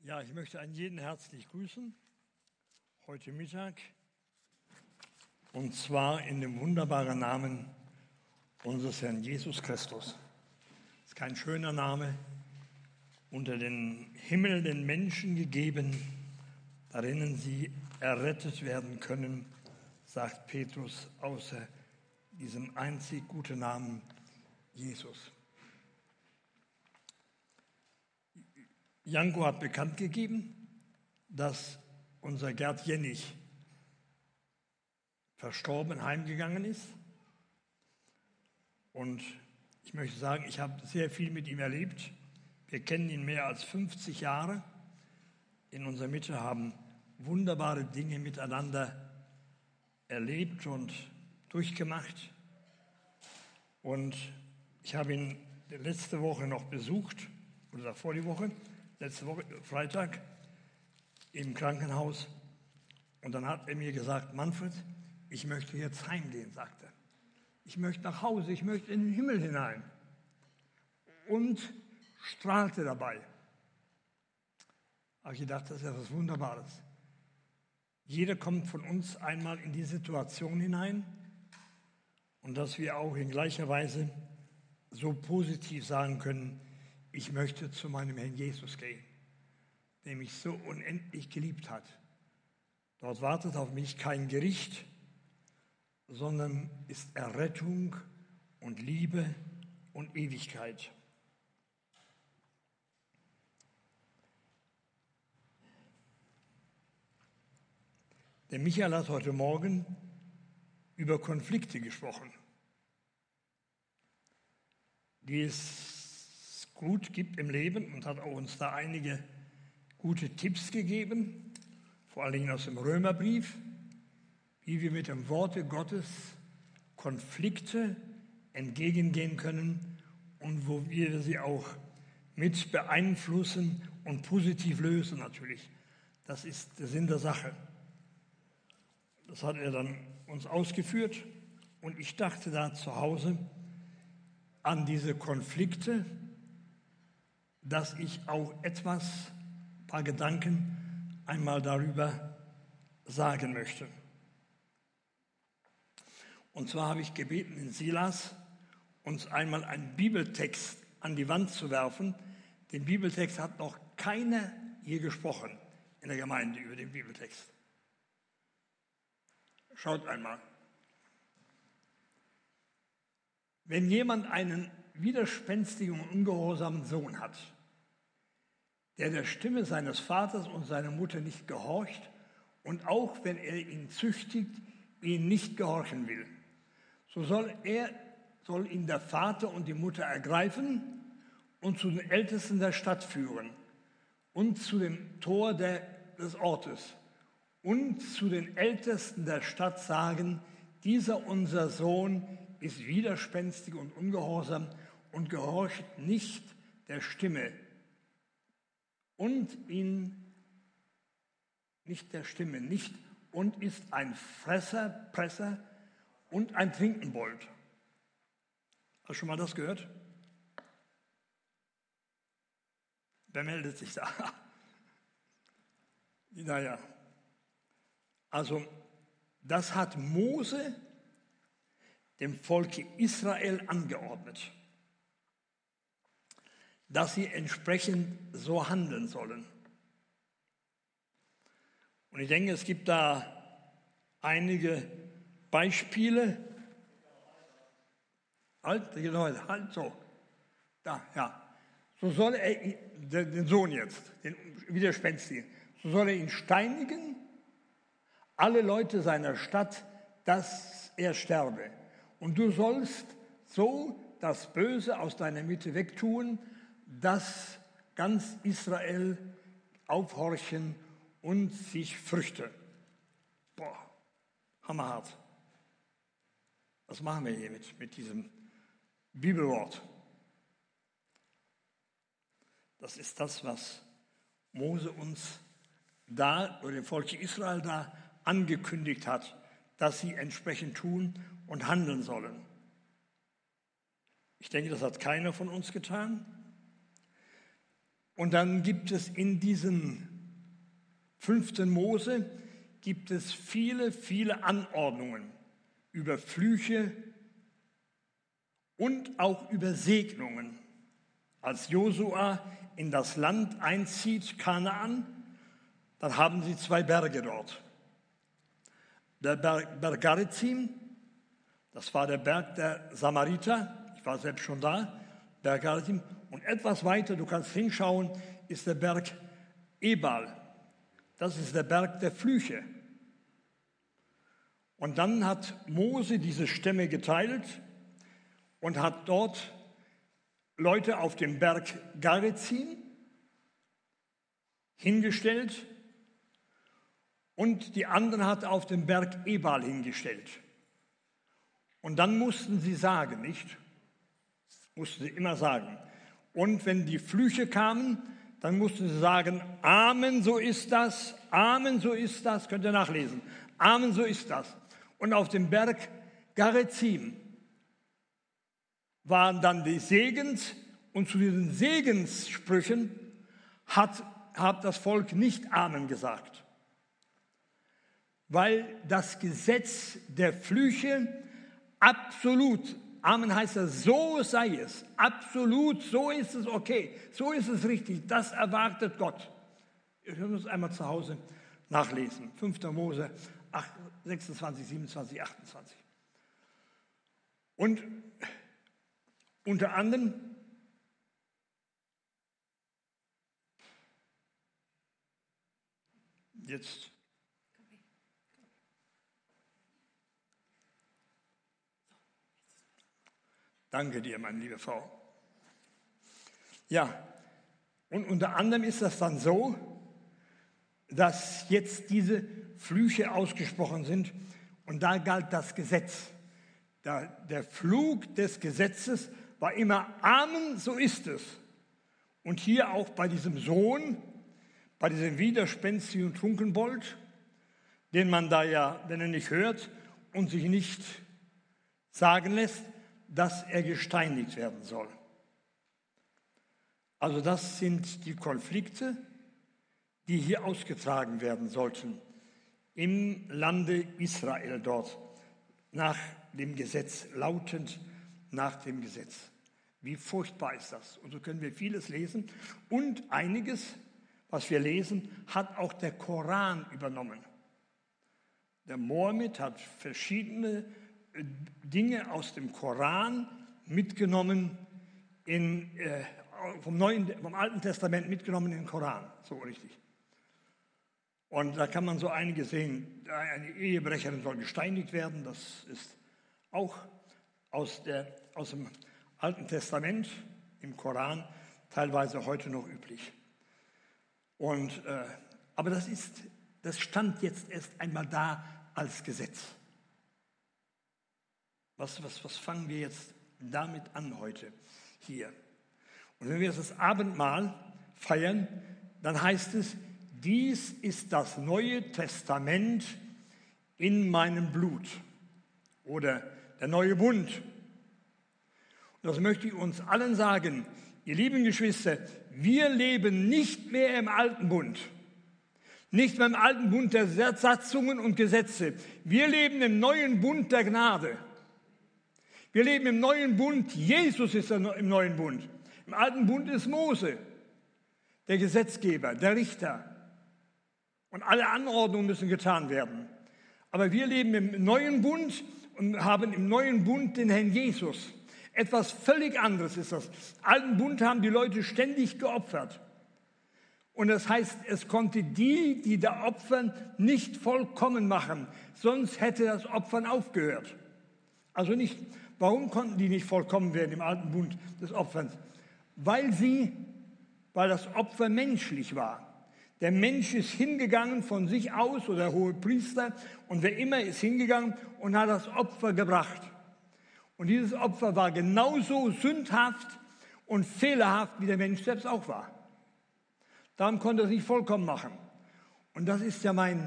Ja, ich möchte einen jeden herzlich grüßen, heute Mittag, und zwar in dem wunderbaren Namen unseres Herrn Jesus Christus. Das ist kein schöner Name, unter den Himmel den Menschen gegeben, darinnen sie errettet werden können, sagt Petrus, außer diesem einzig guten Namen Jesus. Janko hat bekannt gegeben, dass unser Gerd Jennig verstorben heimgegangen ist. Und ich möchte sagen, ich habe sehr viel mit ihm erlebt. Wir kennen ihn mehr als 50 Jahre in unserer Mitte, haben wunderbare Dinge miteinander erlebt und durchgemacht. Und ich habe ihn letzte Woche noch besucht, oder davor die Woche, letzte Woche, Freitag, im Krankenhaus. Und dann hat er mir gesagt, Manfred, ich möchte jetzt heimgehen, sagte er. Ich möchte nach Hause, ich möchte in den Himmel hinein. Und strahlte dabei. Aber ich gedacht, das ist etwas Wunderbares. Jeder kommt von uns einmal in die Situation hinein und dass wir auch in gleicher Weise so positiv sagen können, ich möchte zu meinem Herrn Jesus gehen, der mich so unendlich geliebt hat. Dort wartet auf mich kein Gericht, sondern ist Errettung und Liebe und Ewigkeit. Der Michael hat heute Morgen über Konflikte gesprochen, die es gut gibt im Leben, und hat auch uns da einige gute Tipps gegeben, vor allen Dingen aus dem Römerbrief, wie wir mit dem Worte Gottes Konflikte entgegengehen können und wo wir sie auch mit beeinflussen und positiv lösen natürlich. Das ist der Sinn der Sache. Das hat er dann uns ausgeführt und ich dachte da zu Hause an diese Konflikte, dass ich auch ein paar Gedanken einmal darüber sagen möchte. Und zwar habe ich gebeten, in Silas uns einmal einen Bibeltext an die Wand zu werfen. Den Bibeltext hat noch keiner hier gesprochen in der Gemeinde über den Bibeltext. Schaut einmal. Wenn jemand einen widerspenstigen und ungehorsamen Sohn hat, der Stimme seines Vaters und seiner Mutter nicht gehorcht und auch wenn er ihn züchtigt, ihn nicht gehorchen will, so soll ihn der Vater und die Mutter ergreifen und zu den Ältesten der Stadt führen und zu dem Tor des Ortes und zu den Ältesten der Stadt sagen, dieser unser Sohn ist widerspenstig und ungehorsam und gehorcht nicht der Stimme und und ist ein Presser und ein Trinkenbold. Hast du schon mal das gehört? Wer meldet sich da? Naja, also das hat Mose dem Volke Israel angeordnet, dass sie entsprechend so handeln sollen. Und ich denke, es gibt da einige Beispiele. Halt so. Da, ja. So soll er, den Sohn jetzt, den Widerspenstigen, so soll er ihn steinigen, alle Leute seiner Stadt, dass er sterbe. Und du sollst so das Böse aus deiner Mitte wegtun, dass ganz Israel aufhorchen und sich fürchte. Boah, hammerhart. Was machen wir hier mit diesem Bibelwort? Das ist das, was Mose uns da, oder dem Volk Israel da angekündigt hat, dass sie entsprechend tun und handeln sollen. Ich denke, das hat keiner von uns getan. Und dann gibt es in diesem 5. Mose gibt es viele, viele Anordnungen über Flüche und auch über Segnungen. Als Josua in das Land einzieht, Kanaan, dann haben sie 2 Berge dort. Der Berg Garizim, das war der Berg der Samariter, ich war selbst schon da, Berg Garizim. Und etwas weiter, du kannst hinschauen, ist der Berg Ebal. Das ist der Berg der Flüche. Und dann hat Mose diese Stämme geteilt und hat dort Leute auf dem Berg Garizim hingestellt und die anderen hat auf dem Berg Ebal hingestellt. Und dann mussten sie sagen, nicht? Mussten sie immer sagen. Und wenn die Flüche kamen, dann mussten sie sagen, Amen, so ist das, Amen, so ist das, könnt ihr nachlesen. Amen, so ist das. Und auf dem Berg Garizim waren dann die Segens, und zu diesen Segenssprüchen hat das Volk nicht Amen gesagt. Weil das Gesetz der Flüche absolut, Amen heißt ja, so sei es, absolut, so ist es okay, so ist es richtig, das erwartet Gott. Wir können uns einmal zu Hause nachlesen, 5. Mose 26, 27, 28. Und unter anderem jetzt danke dir, meine liebe Frau. Ja, und unter anderem ist das dann so, dass jetzt diese Flüche ausgesprochen sind und da galt das Gesetz. Der Flug des Gesetzes war immer Amen, so ist es. Und hier auch bei diesem Sohn, bei diesem widerspenstigen Trunkenbold, den man da ja, wenn er nicht hört und sich nicht sagen lässt, dass er gesteinigt werden soll. Also das sind die Konflikte, die hier ausgetragen werden sollten im Lande Israel dort, nach dem Gesetz, lautend nach dem Gesetz. Wie furchtbar ist das? Und so können wir vieles lesen. Und einiges, was wir lesen, hat auch der Koran übernommen. Der Mohammed hat verschiedene Dinge aus dem Koran mitgenommen, vom Alten Testament mitgenommen in den Koran, so richtig. Und da kann man so einige sehen, eine Ehebrecherin soll gesteinigt werden, das ist auch aus dem Alten Testament im Koran teilweise heute noch üblich. Aber das stand jetzt erst einmal da als Gesetz. Was fangen wir jetzt damit an heute hier? Und wenn wir jetzt das Abendmahl feiern, dann heißt es, dies ist das Neue Testament in meinem Blut oder der neue Bund. Und das möchte ich uns allen sagen, ihr lieben Geschwister, wir leben nicht mehr im alten Bund. Nicht mehr im alten Bund der Satzungen und Gesetze. Wir leben im neuen Bund der Gnade. Wir leben im neuen Bund. Jesus ist im neuen Bund. Im alten Bund ist Mose, der Gesetzgeber, der Richter. Und alle Anordnungen müssen getan werden. Aber wir leben im neuen Bund und haben im neuen Bund den Herrn Jesus. Etwas völlig anderes ist das. Im alten Bund haben die Leute ständig geopfert. Und das heißt, es konnte die da opfern, nicht vollkommen machen. Sonst hätte das Opfern aufgehört. Also nicht, warum konnten die nicht vollkommen werden im alten Bund des Opferns? Weil das Opfer menschlich war. Der Mensch ist hingegangen von sich aus, oder der Hohepriester, und wer immer ist hingegangen und hat das Opfer gebracht. Und dieses Opfer war genauso sündhaft und fehlerhaft, wie der Mensch selbst auch war. Darum konnte er es nicht vollkommen machen. Und das ist ja mein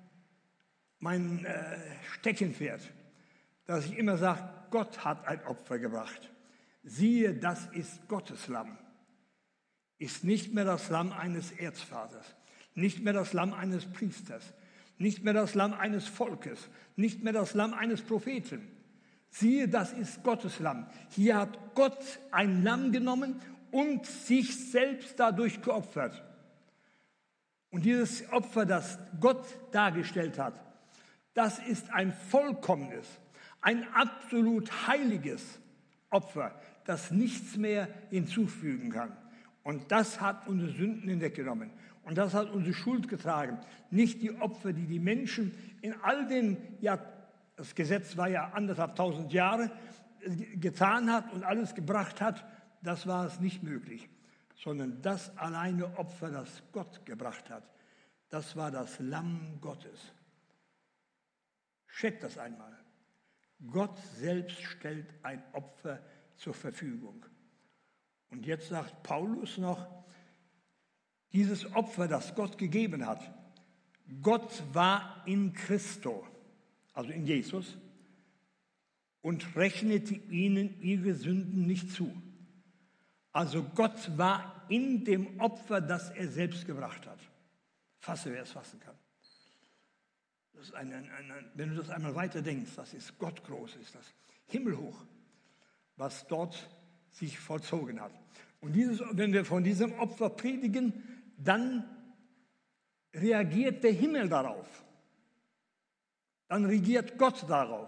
Steckenpferd, dass ich immer sage, Gott hat ein Opfer gebracht. Siehe, das ist Gottes Lamm. ist nicht mehr das Lamm eines Erzvaters, nicht mehr das Lamm eines Priesters, nicht mehr das Lamm eines Volkes, nicht mehr das Lamm eines Propheten. Siehe, das ist Gottes Lamm. Hier hat Gott ein Lamm genommen und sich selbst dadurch geopfert. Und dieses Opfer, das Gott dargestellt hat, das ist ein vollkommenes, ein absolut heiliges Opfer, das nichts mehr hinzufügen kann. Und das hat unsere Sünden hinweggenommen. Und das hat unsere Schuld getragen. Nicht die Opfer, die die Menschen in all den, das Gesetz war ja 1500 Jahre, getan hat und alles gebracht hat, das war es nicht möglich. Sondern das alleine Opfer, das Gott gebracht hat, das war das Lamm Gottes. Checkt das einmal. Gott selbst stellt ein Opfer zur Verfügung. Und jetzt sagt Paulus noch, dieses Opfer, das Gott gegeben hat, Gott war in Christo, also in Jesus, und rechnete ihnen ihre Sünden nicht zu. Also Gott war in dem Opfer, das er selbst gebracht hat. Fasse, wer es fassen kann. Das ist wenn du das einmal weiter denkst, das ist Gott groß, ist das himmelhoch, was dort sich vollzogen hat. Und wenn wir von diesem Opfer predigen, dann reagiert der Himmel darauf. Dann regiert Gott darauf.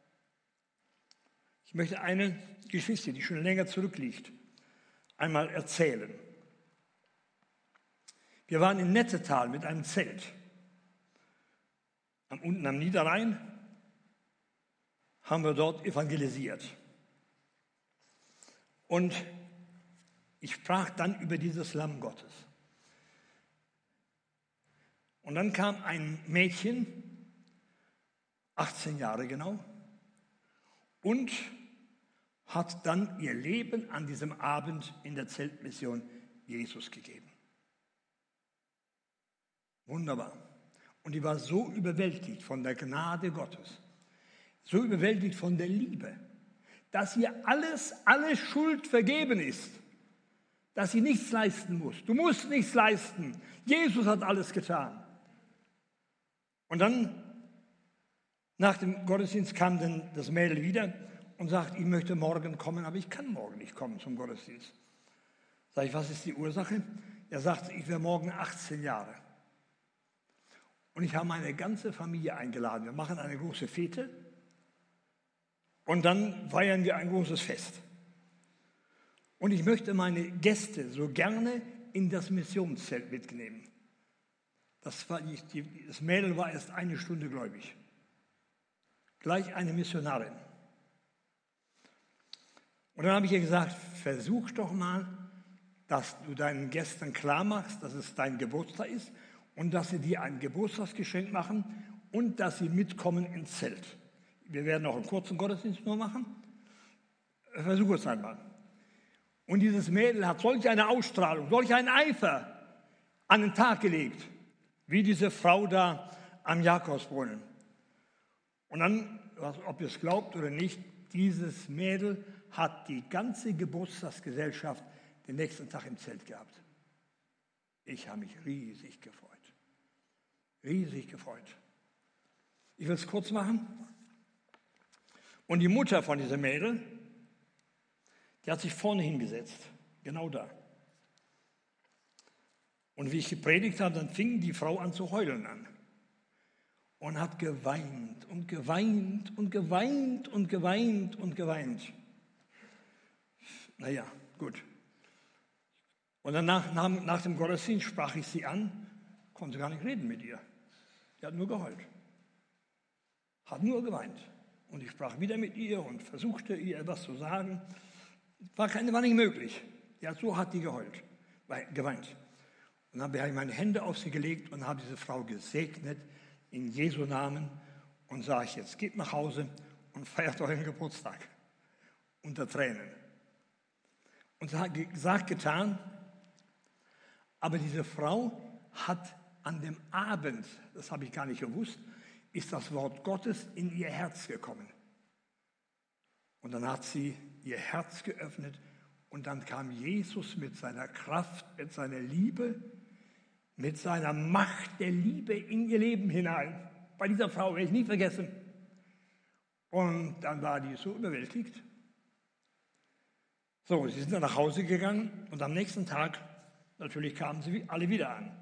Ich möchte eine Geschichte, die schon länger zurückliegt, einmal erzählen. Wir waren in Nettetal mit einem Zelt. Unten am Niederrhein haben wir dort evangelisiert. Und ich sprach dann über dieses Lamm Gottes. Und dann kam ein Mädchen, 18 Jahre genau, und hat dann ihr Leben an diesem Abend in der Zeltmission Jesus gegeben. Wunderbar. Und die war so überwältigt von der Gnade Gottes, so überwältigt von der Liebe, dass ihr alle Schuld vergeben ist, dass sie nichts leisten muss. Du musst nichts leisten. Jesus hat alles getan. Und dann, nach dem Gottesdienst, kam dann das Mädel wieder und sagt, ich möchte morgen kommen, aber ich kann morgen nicht kommen zum Gottesdienst. Sag ich, was ist die Ursache? Er sagt, ich wäre morgen 18 Jahre. Und ich habe meine ganze Familie eingeladen. Wir machen eine große Fete und dann feiern wir ein großes Fest. Und ich möchte meine Gäste so gerne in das Missionszelt mitnehmen. Das Mädel war erst 1 Stunde gläubig. Gleich eine Missionarin. Und dann habe ich ihr gesagt, versuch doch mal, dass du deinen Gästen klar machst, dass es dein Geburtstag ist und dass sie dir ein Geburtstagsgeschenk machen und dass sie mitkommen ins Zelt. Wir werden auch einen kurzen Gottesdienst nur machen. Versuch es einmal. Und dieses Mädel hat solch eine Ausstrahlung, solch einen Eifer an den Tag gelegt, wie diese Frau da am Jakobsbrunnen. Und dann, ob ihr es glaubt oder nicht, dieses Mädel hat die ganze Geburtstagsgesellschaft den nächsten Tag im Zelt gehabt. Ich habe mich riesig gefreut. Riesig gefreut. Ich will es kurz machen. Und die Mutter von diesem Mädel, die hat sich vorne hingesetzt, genau da. Und wie ich gepredigt habe, dann fing die Frau an zu heulen an. Und hat geweint und geweint und geweint und geweint und geweint. Naja, gut. Und dann nach dem Gottesdienst sprach ich sie an, konnte gar nicht reden mit ihr. Die hat nur geheult. Hat nur geweint. Und ich sprach wieder mit ihr und versuchte ihr etwas zu sagen. War nicht möglich. Ja, so hat die geweint. Und dann habe ich meine Hände auf sie gelegt und habe diese Frau gesegnet in Jesu Namen und sage ich, jetzt geht nach Hause und feiert euren Geburtstag unter Tränen. Und gesagt, getan, aber diese Frau hat an dem Abend, das habe ich gar nicht gewusst, ist das Wort Gottes in ihr Herz gekommen. Und dann hat sie ihr Herz geöffnet Und dann kam Jesus mit seiner Kraft, mit seiner Liebe, mit seiner Macht der Liebe in ihr Leben hinein. Bei dieser Frau werde ich nie vergessen. Und dann war die so überwältigt. So, sie sind dann nach Hause gegangen und am nächsten Tag, natürlich kamen sie alle wieder an.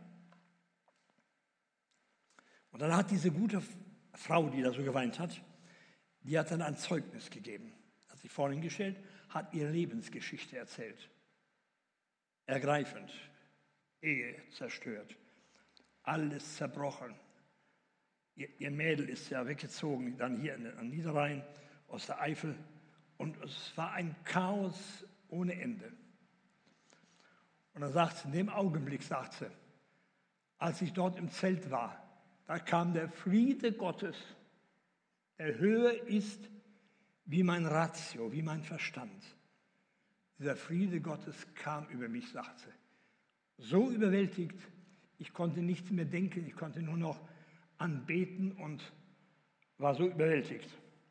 Und dann hat diese gute Frau, die da so geweint hat, die hat dann ein Zeugnis gegeben. Hat sich vor ihn gestellt, hat ihre Lebensgeschichte erzählt. Ergreifend, Ehe zerstört, alles zerbrochen. Ihr Mädel ist ja weggezogen, dann hier an Niederrhein, aus der Eifel. Und es war ein Chaos ohne Ende. Und dann sagt sie, in dem Augenblick, sagt sie, als ich dort im Zelt war, da kam der Friede Gottes, der höher ist wie mein Ratio, wie mein Verstand. Dieser Friede Gottes kam über mich, sagt sie. So überwältigt, ich konnte nichts mehr denken, ich konnte nur noch anbeten und war so überwältigt.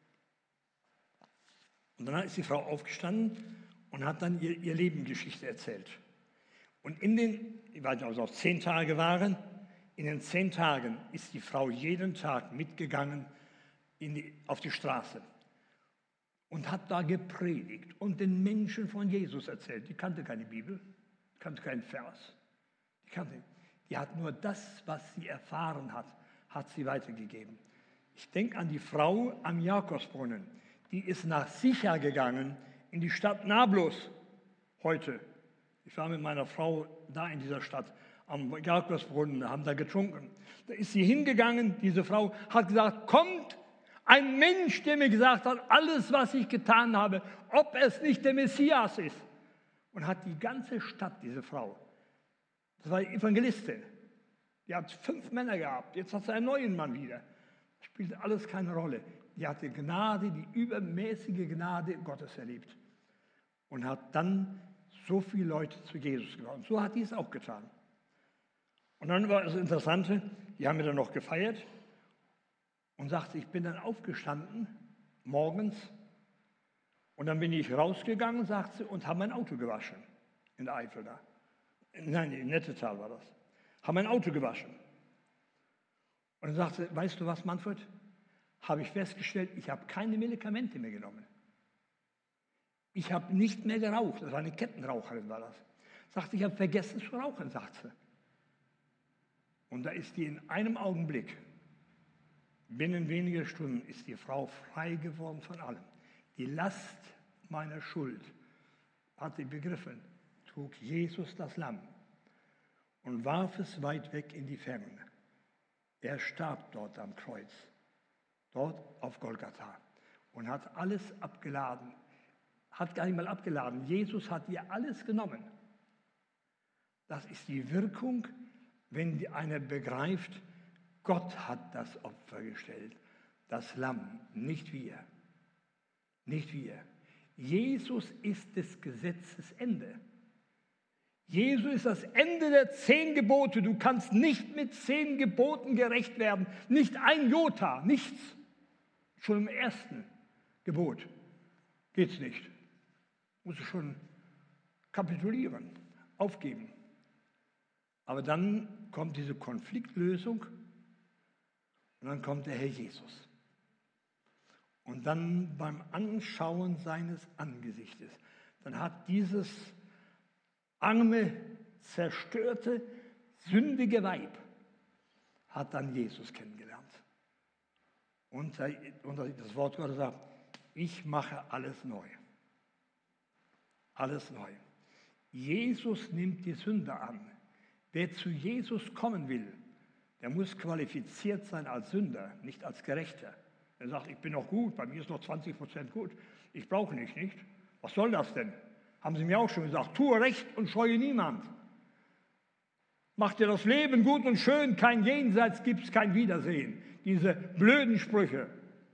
Und dann ist die Frau aufgestanden und hat dann ihr Lebensgeschichte erzählt. Und ich weiß nicht, ob es auch 10 Tage waren, in den 10 Tagen ist die Frau jeden Tag mitgegangen auf die Straße und hat da gepredigt und den Menschen von Jesus erzählt. Die kannte keine Bibel, kannte keinen Vers. Die hat nur das, was sie erfahren hat sie weitergegeben. Ich denke an die Frau am Jakobsbrunnen. Die ist nach Sicha gegangen, in die Stadt Nablus heute. Ich war mit meiner Frau da in dieser Stadt am Jakobsbrunnen, haben da getrunken. Da ist sie hingegangen, diese Frau hat gesagt, kommt ein Mensch, der mir gesagt hat, alles, was ich getan habe, ob es nicht der Messias ist. Und hat die ganze Stadt, diese Frau, das war die Evangelistin, die hat 5 Männer gehabt, jetzt hat sie einen neuen Mann wieder. Das spielt alles keine Rolle. Die hatte Gnade, die übermäßige Gnade Gottes erlebt. Und hat dann so viele Leute zu Jesus gebracht. Und so hat die es auch getan. Und dann war das Interessante, die haben wir dann noch gefeiert und sagte, ich bin dann aufgestanden morgens und dann bin ich rausgegangen, sagt sie, und habe mein Auto gewaschen in der Eifel da. Nein, in Nettetal war das. Habe mein Auto gewaschen. Und dann sagte sie, weißt du was, Manfred? Habe ich festgestellt, ich habe keine Medikamente mehr genommen. Ich habe nicht mehr geraucht. Das war eine Kettenraucherin, war das. Sagte, ich habe vergessen zu rauchen, sagt sie. Und da ist die in einem Augenblick, binnen weniger Stunden, ist die Frau frei geworden von allem. Die Last meiner Schuld, hat sie begriffen, trug Jesus das Lamm und warf es weit weg in die Ferne. Er starb dort am Kreuz, dort auf Golgatha und hat alles abgeladen. Hat gar nicht mal abgeladen. Jesus hat ihr alles genommen. Das ist die Wirkung, wenn einer begreift, Gott hat das Opfer gestellt, das Lamm, nicht wir. Nicht wir. Jesus ist des Gesetzes Ende. Jesus ist das Ende der 10 Gebote. Du kannst nicht mit 10 Geboten gerecht werden. Nicht ein Jota, nichts. Schon im ersten Gebot geht es nicht. Musst du schon kapitulieren, aufgeben. Aber dann kommt diese Konfliktlösung und dann kommt der Herr Jesus. Und dann beim Anschauen seines Angesichtes, dann hat dieses arme, zerstörte, sündige Weib, hat dann Jesus kennengelernt. Und das Wort Gottes sagt, ich mache alles neu. Alles neu. Jesus nimmt die Sünde an. Wer zu Jesus kommen will, der muss qualifiziert sein als Sünder, nicht als Gerechter. Er sagt, ich bin noch gut, bei mir ist noch 20% gut, ich brauche nicht. Was soll das denn? Haben sie mir auch schon gesagt, tue Recht und scheue niemand. Mach dir das Leben gut und schön, kein Jenseits gibt's, kein Wiedersehen. Diese blöden Sprüche.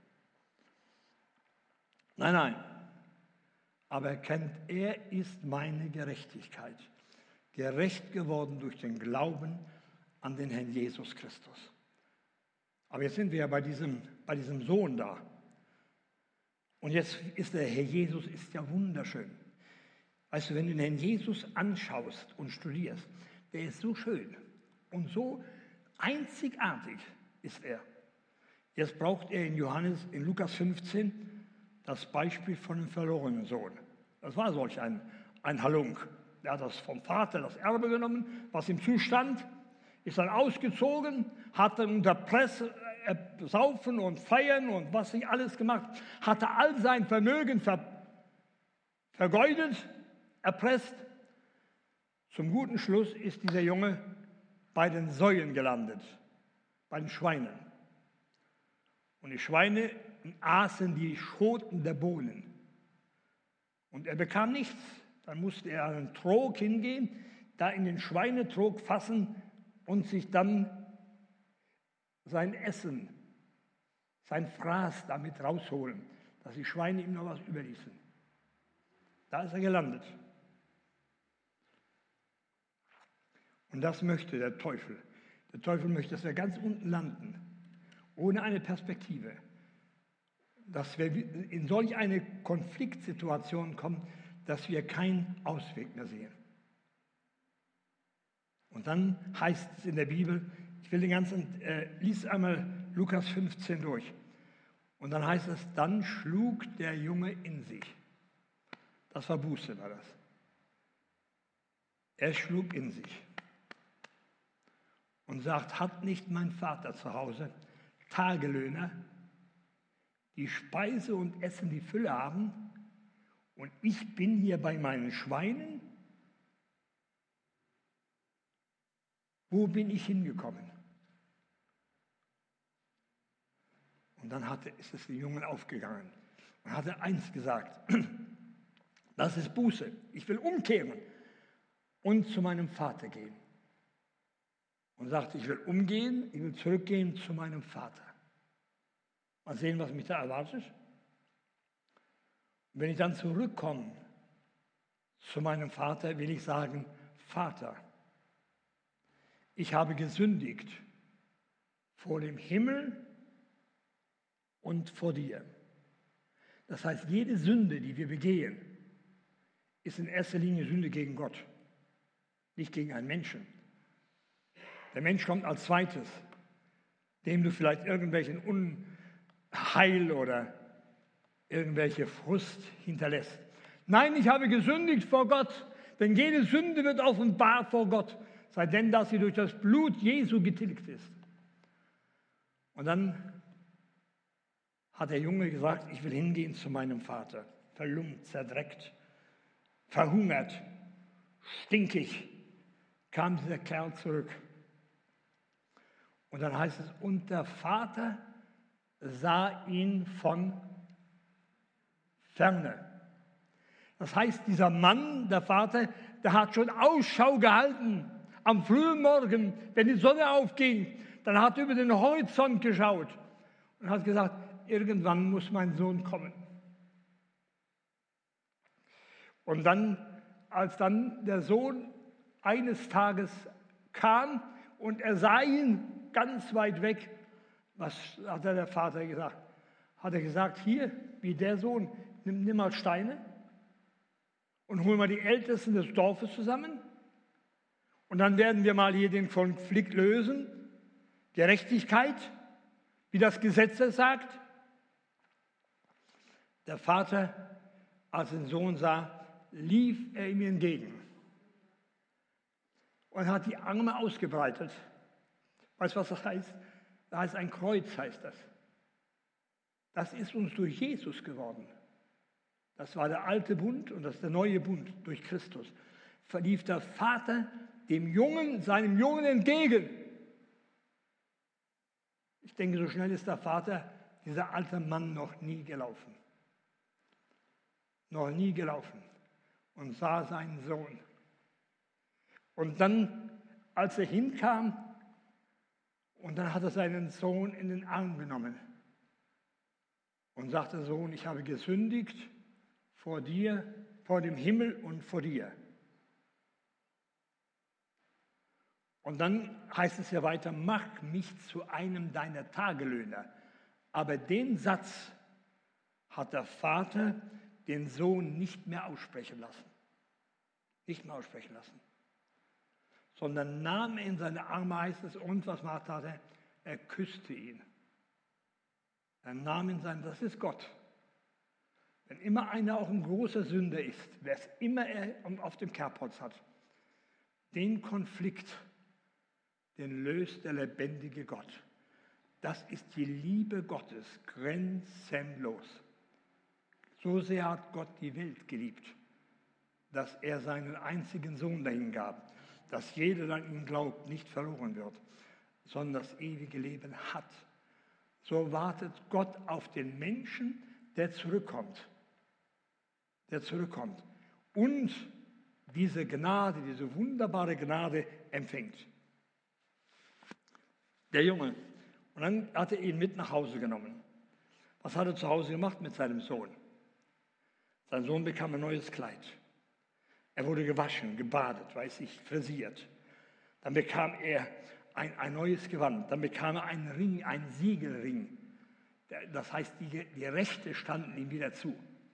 Nein. Aber erkennt, er ist meine Gerechtigkeit. Gerecht geworden durch den Glauben an den Herrn Jesus Christus. Aber jetzt sind wir ja bei diesem Sohn da. Und jetzt ist der Herr Jesus ist ja wunderschön. Weißt du, wenn du den Jesus anschaust und studierst, der ist so schön und so einzigartig ist er. Jetzt braucht er in Lukas 15 das Beispiel von dem verlorenen Sohn. Das war solch ein Halunk. Er hat das vom Vater, das Erbe genommen, was ihm zustand, ist dann ausgezogen, hat dann unter Presse saufen und feiern und was nicht alles gemacht, hatte all sein Vermögen vergeudet, erpresst. Zum guten Schluss ist dieser Junge bei den Säuen gelandet, bei den Schweinen. Und die Schweine aßen die Schoten der Bohnen. Und er bekam nichts. Dann musste er an einen Trog hingehen, da in den Schweinetrog fassen und sich dann sein Essen, sein Fraß damit rausholen, dass die Schweine ihm noch was überließen. Da ist er gelandet. Und das möchte der Teufel. Der Teufel möchte, dass wir ganz unten landen, ohne eine Perspektive. Dass wir in solch eine Konfliktsituation kommen, dass wir keinen Ausweg mehr sehen. Und dann heißt es in der Bibel, ich will lies einmal Lukas 15 durch. Und dann heißt es, dann schlug der Junge in sich. Das war Buße, war das. Er schlug in sich und sagt, hat nicht mein Vater zu Hause Tagelöhner, die Speise und Essen die Fülle haben, und ich bin hier bei meinen Schweinen? Wo bin ich hingekommen? Und dann ist es dem Jungen aufgegangen und hatte eins gesagt, das ist Buße, ich will umkehren und zu meinem Vater gehen. Und sagte, ich will umgehen, ich will zurückgehen zu meinem Vater. Mal sehen, was mich da erwartet. Und wenn ich dann zurückkomme zu meinem Vater, will ich sagen, Vater, ich habe gesündigt vor dem Himmel und vor dir. Das heißt, jede Sünde, die wir begehen, ist in erster Linie Sünde gegen Gott, nicht gegen einen Menschen. Der Mensch kommt als zweites, dem du vielleicht irgendwelchen Unheil oder irgendwelche Frust hinterlässt. Nein, ich habe gesündigt vor Gott, denn jede Sünde wird offenbar vor Gott, sei denn, dass sie durch das Blut Jesu getilgt ist. Und dann hat der Junge gesagt, ich will hingehen zu meinem Vater. Verlumpt, zerdreckt, verhungert, stinkig kam dieser Kerl zurück. Und dann heißt es, und der Vater sah ihn von Ferne. Das heißt, dieser Mann, der Vater, der hat schon Ausschau gehalten. Am frühen Morgen, wenn die Sonne aufging, dann hat er über den Horizont geschaut und hat gesagt, irgendwann muss mein Sohn kommen. Und dann, als dann der Sohn eines Tages kam und er sah ihn ganz weit weg, was hat der Vater gesagt? Hat er gesagt, hier, wie der Sohn, nimm mal Steine und hol mal die Ältesten des Dorfes zusammen und dann werden wir mal hier den Konflikt lösen. Gerechtigkeit, wie das Gesetz es sagt. Der Vater, als den Sohn sah, lief er ihm entgegen und hat die Arme ausgebreitet. Weißt du, was das heißt? Das heißt, ein Kreuz heißt das. Das ist uns durch Jesus geworden. Das war der alte Bund und das ist der neue Bund durch Christus. Verlief der Vater seinem Jungen entgegen. Ich denke, so schnell ist der Vater, dieser alte Mann, noch nie gelaufen. Noch nie gelaufen. Und sah seinen Sohn. Und dann, als er hinkam, und dann hat er seinen Sohn in den Arm genommen und sagte, Sohn, ich habe gesündigt vor dir, vor dem Himmel und vor dir. Und dann heißt es ja weiter, mach mich zu einem deiner Tagelöhner. Aber den Satz hat der Vater den Sohn nicht mehr aussprechen lassen. nicht mehr aussprechen lassen. Sondern nahm er in seine Arme, heißt es, und was tat er? Er küsste ihn. Er nahm ihn sein, das ist Gott. Wenn immer einer auch ein großer Sünder ist, wer es immer er auf dem Kerbholz hat, den Konflikt, den löst der lebendige Gott. Das ist die Liebe Gottes, grenzenlos. So sehr hat Gott die Welt geliebt, dass er seinen einzigen Sohn dahin gab, dass jeder, der an ihn glaubt, nicht verloren wird, sondern das ewige Leben hat. So wartet Gott auf den Menschen, der zurückkommt. Der zurückkommt und diese Gnade, diese wunderbare Gnade empfängt. Der Junge. Und dann hat er ihn mit nach Hause genommen. Was hat er zu Hause gemacht mit seinem Sohn? Sein Sohn bekam ein neues Kleid. Er wurde gewaschen, gebadet, frisiert. Dann bekam er ein neues Gewand. Dann bekam er einen Ring, einen Siegelring. Das heißt, die Rechte standen ihm wieder zu.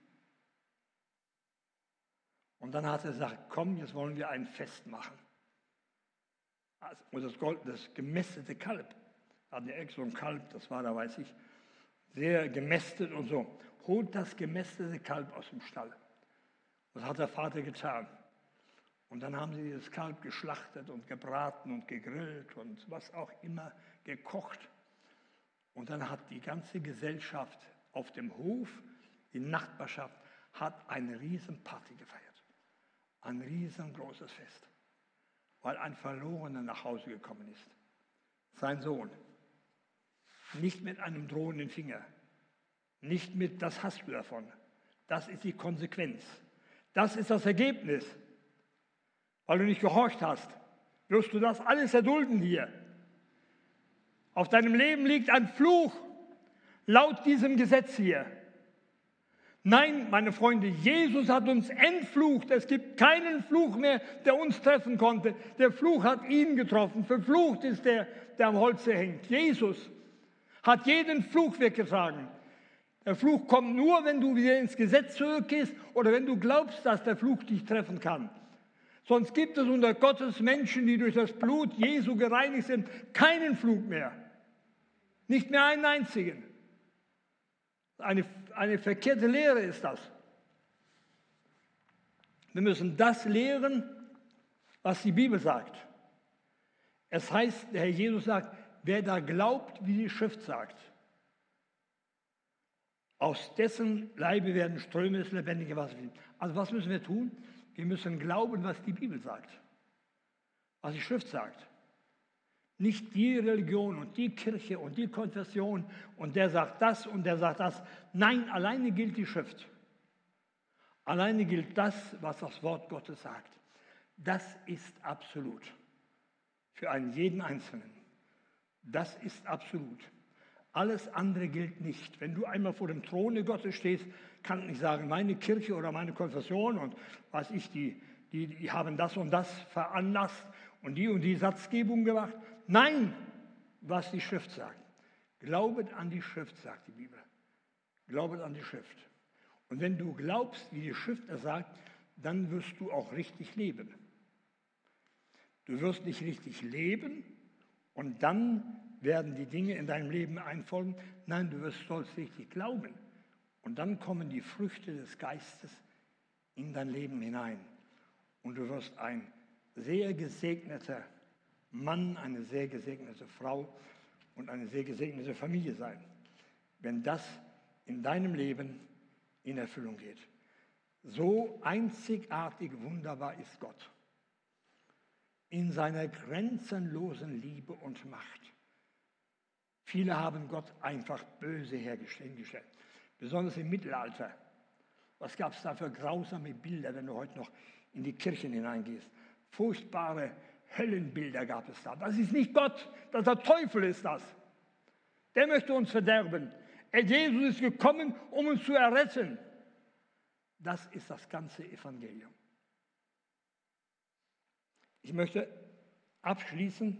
Und dann hat er gesagt, komm, jetzt wollen wir ein Fest machen. Und das gemästete Kalb, hatten ja extra ein Kalb, das war da, sehr gemästet und so. Holt das gemästete Kalb aus dem Stall. Das hat der Vater getan. Und dann haben sie dieses Kalb geschlachtet und gebraten und gegrillt und was auch immer gekocht. Und dann hat die ganze Gesellschaft auf dem Hof, die Nachbarschaft, hat eine Riesenparty gefeiert. Ein riesengroßes Fest, weil ein Verlorener nach Hause gekommen ist. Sein Sohn. Nicht mit einem drohenden Finger. Nicht mit, das hast du davon. Das ist die Konsequenz. Das ist das Ergebnis. Weil du nicht gehorcht hast, wirst du das alles erdulden hier. Auf deinem Leben liegt ein Fluch, laut diesem Gesetz hier. Nein, meine Freunde, Jesus hat uns entflucht. Es gibt keinen Fluch mehr, der uns treffen konnte. Der Fluch hat ihn getroffen. Verflucht ist der am Holze hängt. Jesus hat jeden Fluch weggetragen. Der Fluch kommt nur, wenn du wieder ins Gesetz zurückgehst oder wenn du glaubst, dass der Fluch dich treffen kann. Sonst gibt es unter Gottes Menschen, die durch das Blut Jesu gereinigt sind, keinen Fluch mehr. Nicht mehr einen einzigen. Eine verkehrte Lehre ist das. Wir müssen das lehren, was die Bibel sagt. Es heißt, der Herr Jesus sagt, wer da glaubt, wie die Schrift sagt, aus dessen Leibe werden Ströme des lebendigen Wassers fließen. Also was müssen wir tun? Wir müssen glauben, was die Bibel sagt, was die Schrift sagt. Nicht die Religion und die Kirche und die Konfession und der sagt das und der sagt das. Nein, alleine gilt die Schrift. Alleine gilt das, was das Wort Gottes sagt. Das ist absolut. Für einen jeden Einzelnen. Das ist absolut. Alles andere gilt nicht. Wenn du einmal vor dem Throne Gottes stehst, kann ich nicht sagen, meine Kirche oder meine Konfession und die haben das und das veranlasst und die Satzgebung gemacht. Nein, was die Schrift sagt. Glaubet an die Schrift, sagt die Bibel. Glaubet an die Schrift. Und wenn du glaubst, wie die Schrift es sagt, dann wirst du auch richtig leben. Du wirst nicht richtig leben und dann werden die Dinge in deinem Leben einfolgen. Nein, du sollst richtig glauben. Und dann kommen die Früchte des Geistes in dein Leben hinein. Und du wirst ein sehr gesegneter Mann, eine sehr gesegnete Frau und eine sehr gesegnete Familie sein, wenn das in deinem Leben in Erfüllung geht. So einzigartig wunderbar ist Gott in seiner grenzenlosen Liebe und Macht. Viele haben Gott einfach böse hingestellt, besonders im Mittelalter. Was gab es da für grausame Bilder, wenn du heute noch in die Kirchen hineingehst? Furchtbare Höllenbilder gab es da. Das ist nicht Gott, das der Teufel ist das. Der möchte uns verderben. Jesus ist gekommen, um uns zu erretten. Das ist das ganze Evangelium. Ich möchte abschließen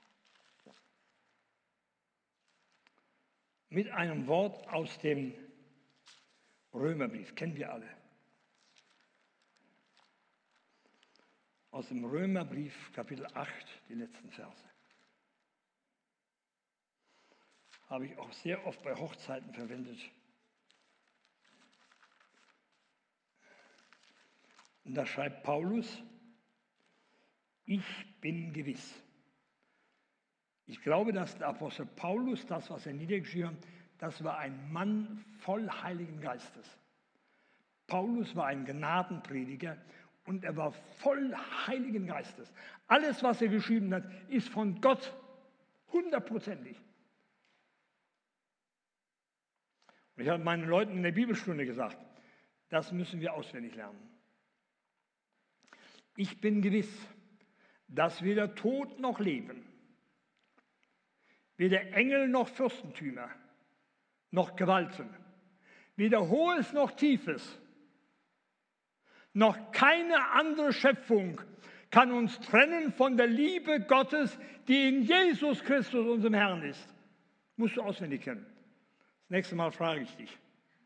mit einem Wort aus dem Römerbrief. Kennen wir alle. aus dem Römerbrief, Kapitel 8, die letzten Verse. Habe ich auch sehr oft bei Hochzeiten verwendet. Und da schreibt Paulus, ich bin gewiss. Ich glaube, dass der Apostel Paulus, das, was er niedergeschrieben hat, das war ein Mann voll Heiligen Geistes. Paulus war ein Gnadenprediger und er war voll Heiligen Geistes. Alles, was er geschrieben hat, ist von Gott 100%ig. Und ich habe meinen Leuten in der Bibelstunde gesagt, das müssen wir auswendig lernen. Ich bin gewiss, dass weder Tod noch Leben, weder Engel noch Fürstentümer, noch Gewalten, weder Hohes noch Tiefes, noch keine andere Schöpfung kann uns trennen von der Liebe Gottes, die in Jesus Christus, unserem Herrn, ist. Musst du auswendig kennen. Das nächste Mal frage ich dich.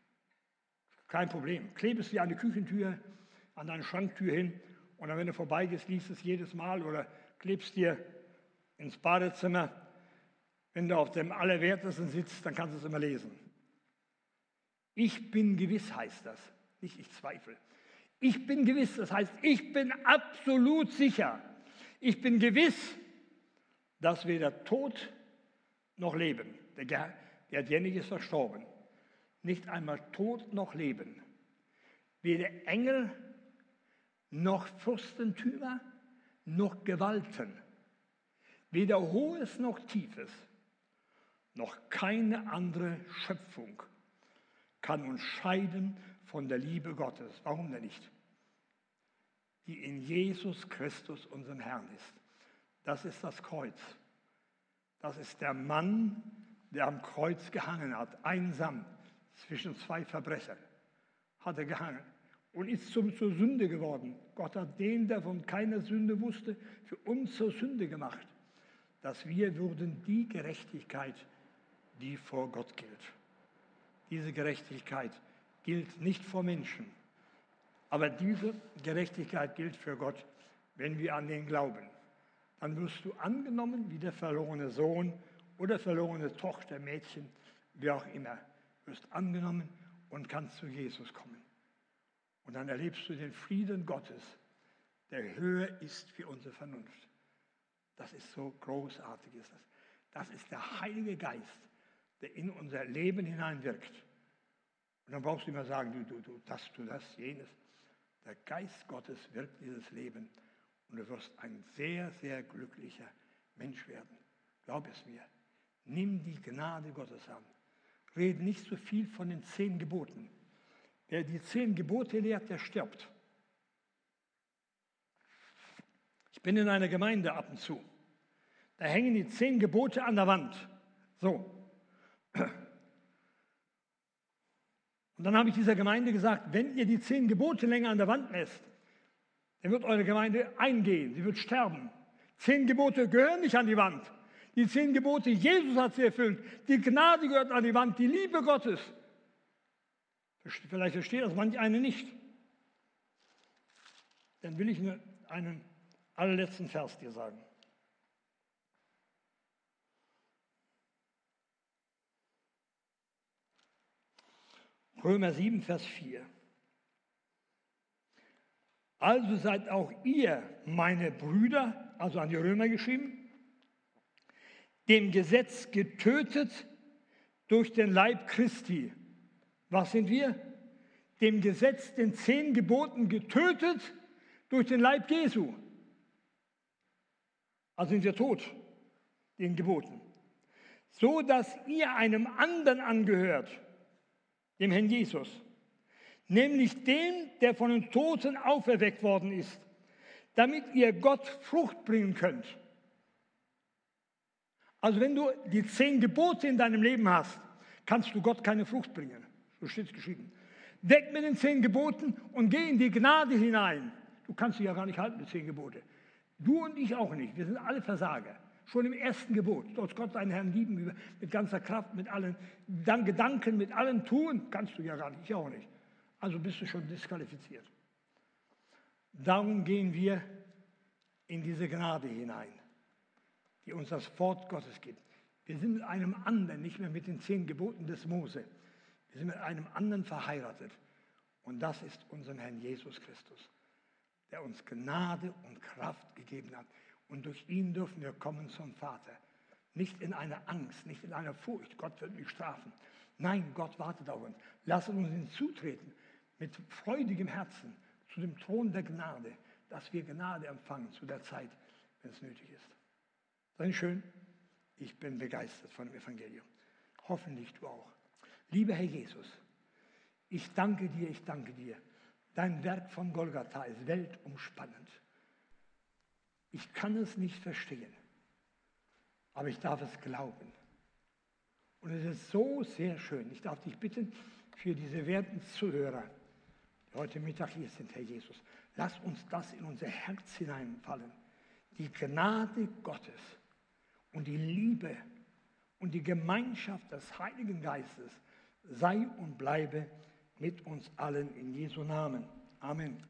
Kein Problem. Klebe es dir an die Küchentür, an deine Schranktür hin und dann, wenn du vorbeigehst, liest es jedes Mal oder klebst dir ins Badezimmer. Wenn du auf dem Allerwertesten sitzt, dann kannst du es immer lesen. Ich bin gewiss, heißt das. Nicht ich zweifle. Ich bin gewiss, das heißt, ich bin absolut sicher. Ich bin gewiss, dass weder Tod noch Leben, der derjenige ist verstorben, nicht einmal Tod noch Leben, weder Engel noch Fürstentümer noch Gewalten, weder Hohes noch Tiefes, noch keine andere Schöpfung kann uns scheiden von der Liebe Gottes. Warum denn nicht? Die in Jesus Christus, unserem Herrn, ist. Das ist das Kreuz. Das ist der Mann, der am Kreuz gehangen hat, einsam zwischen zwei Verbrechern. Hat er gehangen und ist zur Sünde geworden. Gott hat den, der von keiner Sünde wusste, für uns zur Sünde gemacht, dass wir würden die Gerechtigkeit, die vor Gott gilt. Diese Gerechtigkeit gilt nicht vor Menschen, aber diese Gerechtigkeit gilt für Gott, wenn wir an den glauben. Dann wirst du angenommen wie der verlorene Sohn oder verlorene Tochter, Mädchen, wie auch immer. Du wirst angenommen und kannst zu Jesus kommen. Und dann erlebst du den Frieden Gottes, der höher ist wie unsere Vernunft. Das ist so großartig. Das ist der Heilige Geist, der in unser Leben hineinwirkt. Und dann brauchst du immer sagen, du das, jenes. Der Geist Gottes wirkt dieses Leben und du wirst ein sehr, sehr glücklicher Mensch werden. Glaub es mir. Nimm die Gnade Gottes an. Rede nicht so viel von den 10 Geboten. Wer die 10 Gebote lehrt, der stirbt. Ich bin in einer Gemeinde ab und zu. Da hängen die 10 Gebote an der Wand. So. Und dann habe ich dieser Gemeinde gesagt, wenn ihr die 10 Gebote länger an der Wand lässt, dann wird eure Gemeinde eingehen, sie wird sterben. 10 Gebote gehören nicht an die Wand. Die 10 Gebote, Jesus hat sie erfüllt. Die Gnade gehört an die Wand, die Liebe Gottes. Vielleicht versteht das manch eine nicht. Dann will ich nur einen allerletzten Vers dir sagen. Römer 7, Vers 4. Also seid auch ihr, meine Brüder, also an die Römer geschrieben, dem Gesetz getötet durch den Leib Christi. Was sind wir? Dem Gesetz, den 10 Geboten getötet durch den Leib Jesu. Also sind wir tot, den Geboten. So, dass ihr einem anderen angehört, dem Herrn Jesus, nämlich dem, der von den Toten auferweckt worden ist, damit ihr Gott Frucht bringen könnt. Also wenn du die 10 Gebote in deinem Leben hast, kannst du Gott keine Frucht bringen. So steht es geschrieben. Weg mit den 10 Geboten und geh in die Gnade hinein. Du kannst sie ja gar nicht halten, die 10 Gebote. Du und ich auch nicht. Wir sind alle Versager. Schon im ersten Gebot. Du sollst Gott, deinen Herrn, lieben mit ganzer Kraft, mit allen Gedanken, mit allem tun. Kannst du ja gar nicht, ich auch nicht. Also bist du schon disqualifiziert. Darum gehen wir in diese Gnade hinein, die uns das Wort Gottes gibt. Wir sind mit einem anderen, nicht mehr mit den 10 Geboten des Mose. Wir sind mit einem anderen verheiratet. Und das ist unser Herrn Jesus Christus, der uns Gnade und Kraft gegeben hat. Und durch ihn dürfen wir kommen zum Vater. Nicht in einer Angst, nicht in einer Furcht, Gott wird mich strafen. Nein, Gott wartet auf uns. Lassen uns hinzutreten mit freudigem Herzen zu dem Thron der Gnade, dass wir Gnade empfangen zu der Zeit, wenn es nötig ist. Das ist schön. Ich bin begeistert von dem Evangelium. Hoffentlich du auch. Lieber Herr Jesus, ich danke dir. Dein Werk von Golgatha ist weltumspannend. Ich kann es nicht verstehen, aber ich darf es glauben. Und es ist so sehr schön. Ich darf dich bitten für diese werten Zuhörer, die heute Mittag hier sind, Herr Jesus. Lass uns das in unser Herz hineinfallen. Die Gnade Gottes und die Liebe und die Gemeinschaft des Heiligen Geistes sei und bleibe mit uns allen in Jesu Namen. Amen.